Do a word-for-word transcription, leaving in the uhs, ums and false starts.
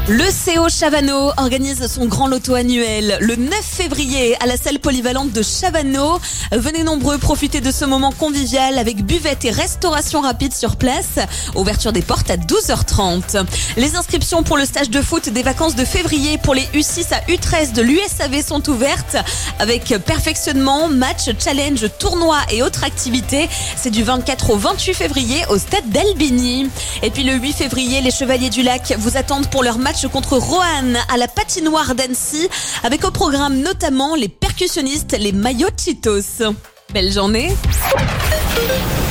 Le C O Chavano organise son grand loto annuel le neuf février à la salle polyvalente de Chavano. Venez nombreux profiter de ce moment convivial avec buvette et restauration rapide sur place. Ouverture des portes à douze heures trente. Les inscriptions pour le stage de foot des vacances de février pour les U six à U treize de l'U S A V sont ouvertes avec perfectionnement, match, challenge, tournoi et autres activités. C'est du vingt-quatre au vingt-huit février au stade d'Albigny. Et puis le huit février, les Chevaliers du Lac vous attendent pour leur match contre Roanne à la patinoire d'Annecy avec au programme notamment les percussionnistes, les Mayochitos. Belle journée.